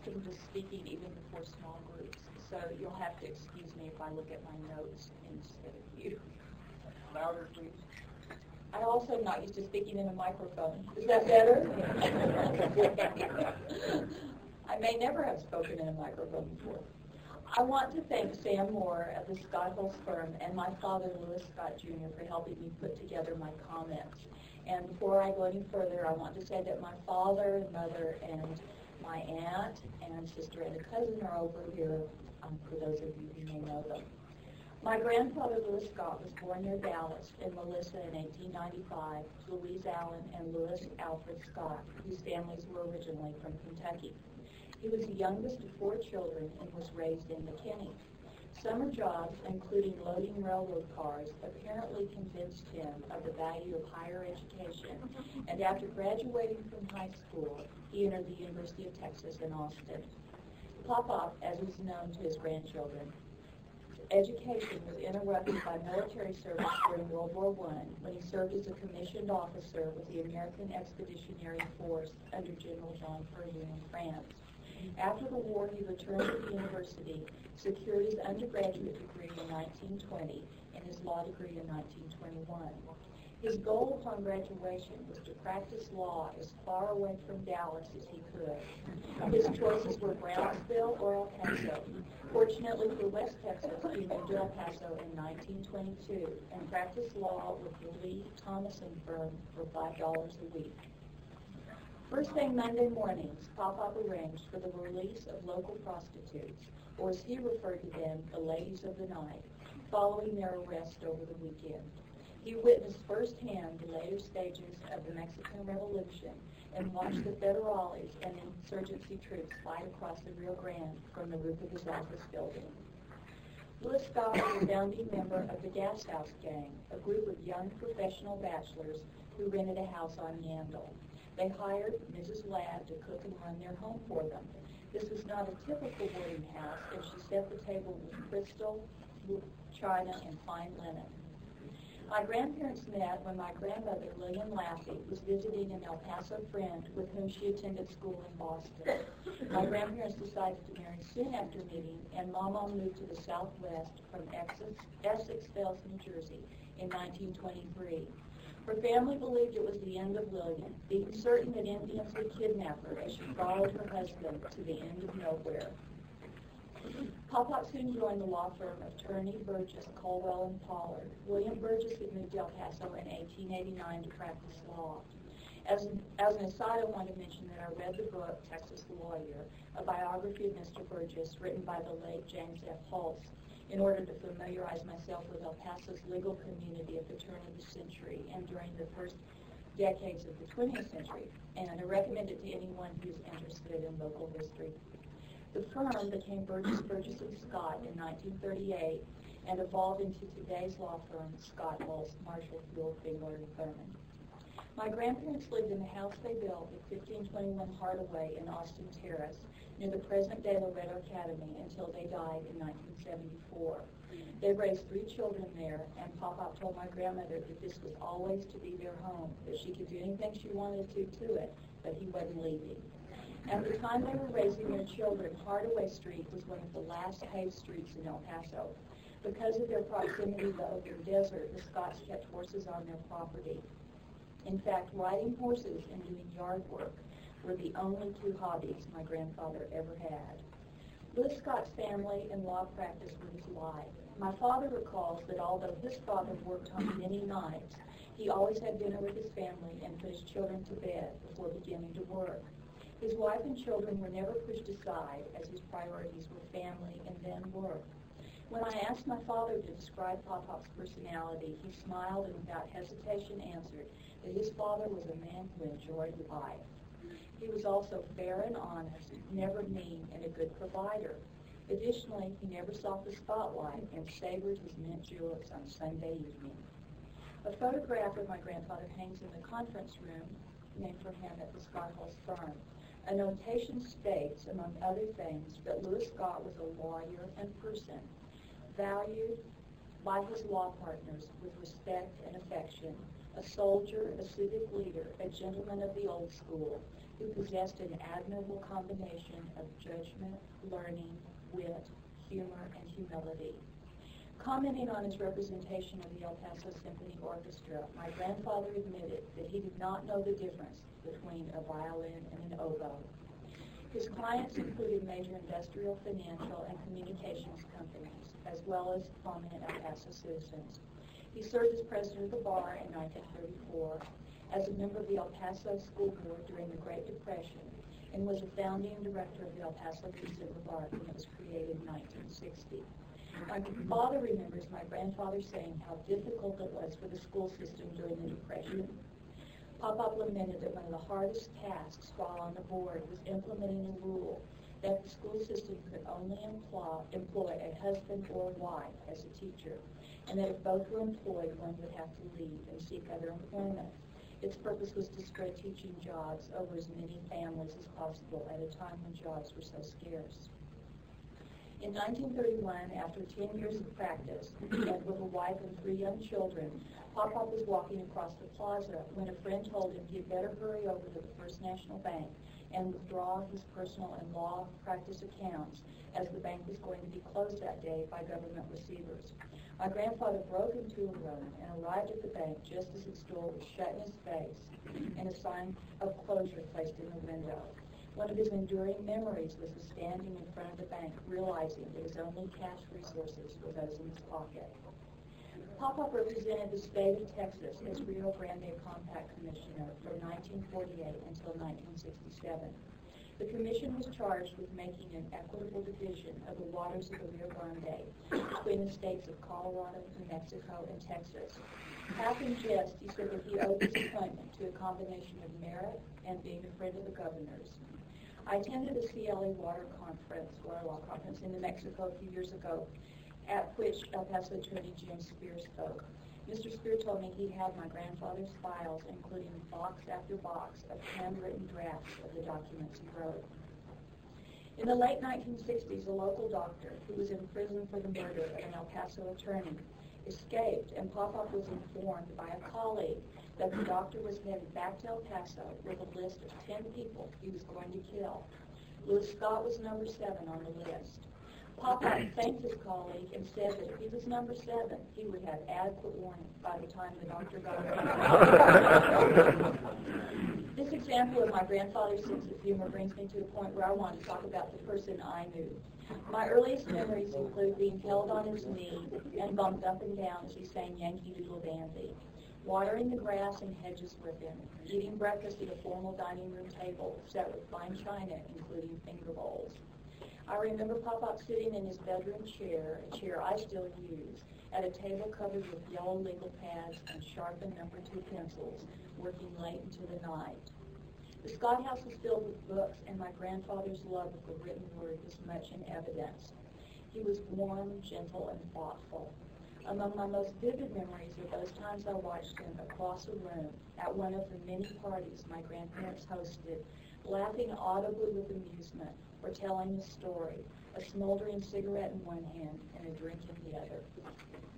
accustomed to speaking even before small groups, so you'll have to excuse me if I look at my notes instead of you. Louder, please. I also am not used to speaking in a microphone. Is that better? I may never have spoken in a microphone before. I want to thank Sam Moore of the Scott Hulse firm and my father, Louis Scott Jr., for helping me put together my comments. And before I go any further, I want to say that my father and mother and my aunt and sister and a cousin are over here, for those of you who may know them. My grandfather, Louis Scott, was born near Dallas in Melissa in 1895 to Louise Allen and Louis Alfred Scott, whose families were originally from Kentucky. He was the youngest of 4 children and was raised in McKinney. Summer jobs, including loading railroad cars, apparently convinced him of the value of higher education, and after graduating from high school, he entered the University of Texas in Austin. Pop-Pop, as was known to his grandchildren, education was interrupted by military service during World War I when he served as a commissioned officer with the American Expeditionary Force under General Jean Ferrier in France. After the war, he returned to the university, secured his undergraduate degree in 1920 and his law degree in 1921. His goal upon graduation was to practice law as far away from Dallas as he could. His choices were Brownsville or El Paso. Fortunately for West Texas, he moved to El Paso in 1922 and practiced law with the Lee Thomason firm for $5 a week. First thing Monday mornings, Pop-Pop arranged for the release of local prostitutes, or as he referred to them, the ladies of the night, following their arrest over the weekend. He witnessed firsthand the later stages of the Mexican Revolution and watched the federales and insurgency troops fight across the Rio Grande from the roof of his office building. Louis Scott was a founding member of the Gas House Gang, a group of young professional bachelors who rented a house on Yandle. They hired Mrs. Ladd to cook and run their home for them. This was not a typical boarding house, and she set the table with crystal, china, and fine linen. My grandparents met when my grandmother, Lillian Laffey, was visiting an El Paso friend with whom she attended school in Boston. My grandparents decided to marry soon after meeting, and Mama moved to the southwest from Essex Fells, New Jersey, in 1923. Her family believed it was the end of Lillian, being certain that Indians would kidnap her as she followed her husband to the end of nowhere. Pop-Pop soon joined the law firm of Turney, Burgess, Colwell, and Pollard. William Burgess had moved to El Paso in 1889 to practice law. As an aside, I want to mention that I read the book, Texas Lawyer, a biography of Mr. Burgess written by the late James F. Hulse, in order to familiarize myself with El Paso's legal community at the turn of the century and during the first decades of the 20th century, and I recommend it to anyone who's interested in local history. The firm became Burgess, Burgess & Scott in 1938 and evolved into today's law firm, Scott Hulse, Marshall, Field, Fingler, and Thurman. My grandparents lived in the house they built at 1521 Hardaway in Austin Terrace, near the present-day Loretto Academy, until they died in 1974. They raised 3 children there, and Pop-Pop told my grandmother that this was always to be their home, that she could do anything she wanted to it, but he wasn't leaving. At the time they were raising their children, Hardaway Street was one of the last paved streets in El Paso. Because of their proximity to the open desert, the Scotts kept horses on their property. In fact, riding horses and doing yard work were the only 2 hobbies my grandfather ever had. Louis Scott's family and law practice were his life. My father recalls that although his father worked on many nights, he always had dinner with his family and put his children to bed before beginning to work. His wife and children were never pushed aside, as his priorities were family and then work. When I asked my father to describe Pop-Pop's personality, he smiled and without hesitation answered that his father was a man who enjoyed life. He was also fair and honest, never mean, and a good provider. Additionally, he never sought the spotlight and savored his mint juleps on Sunday evening. A photograph of my grandfather hangs in the conference room named for him at the Scott Hulse firm. A notation states, among other things, that Louis Scott was a lawyer and person, valued by his law partners with respect and affection, a soldier, a civic leader, a gentleman of the old school, who possessed an admirable combination of judgment, learning, wit, humor, and humility. Commenting on his representation of the El Paso Symphony Orchestra, my grandfather admitted that he did not know the difference between a violin and an oboe. His clients included major industrial, financial, and communications companies, as well as prominent El Paso citizens. He served as president of the bar in 1934, as a member of the El Paso School Board during the Great Depression, and was a founding director of the El Paso Consumer Bar when it was created in 1960. My father remembers my grandfather saying how difficult it was for the school system during the Depression. Pop-Up lamented that one of the hardest tasks while on the board was implementing a rule that the school system could only employ a husband or wife as a teacher, and that if both were employed, one would have to leave and seek other employment. Its purpose was to spread teaching jobs over as many families as possible at a time when jobs were so scarce. In 1931, after 10 years of practice, and with a wife and 3 young children, Pop-Pop was walking across the plaza when a friend told him he'd better hurry over to the First National Bank and withdraw his personal and law practice accounts, as the bank was going to be closed that day by government receivers. My grandfather broke into a room and arrived at the bank just as its door was shut in his face and a sign of closure placed in the window. One of his enduring memories was standing in front of the bank, realizing that his only cash resources were those in his pocket. Pop-Up represented the state of Texas as Rio Grande Compact Commissioner from 1948 until 1967. The commission was charged with making an equitable division of the waters of the Rio Grande between the states of Colorado, New Mexico, and Texas. Half in jest, he said that he owed his appointment to a combination of merit and being a friend of the governor's. I attended a CLA water law conference in New Mexico a few years ago, at which El Paso Attorney Jim Spear spoke. Mr. Spear told me he had my grandfather's files, including box after box of handwritten drafts of the documents he wrote. In the late 1960s, a local doctor who was in prison for the murder of an El Paso attorney escaped, and Pop-Up was informed by a colleague that the doctor was headed back to El Paso with a list of 10 people he was going to kill. Louis Scott was number 7 on the list. Pop-Up thanked his colleague and said that if he was number 7, he would have adequate warning by the time the doctor got home. This example of my grandfather's sense of humor brings me to the point where I want to talk about the person I knew. My earliest memories include being held on his knee and bumped up and down as he sang Yankee Doodle Dandy, watering the grass and hedges with him, eating breakfast at a formal dining room table set with fine china, including finger bowls. I remember Pop-Up sitting in his bedroom chair, a chair I still use, at a table covered with yellow legal pads and sharpened number 2 pencils, working late into the night. The Scott house was filled with books, and my grandfather's love of the written word was much in evidence. He was warm, gentle, and thoughtful. Among my most vivid memories are those times I watched him across a room at one of the many parties my grandparents hosted, laughing audibly with amusement or telling a story, a smoldering cigarette in one hand and a drink in the other.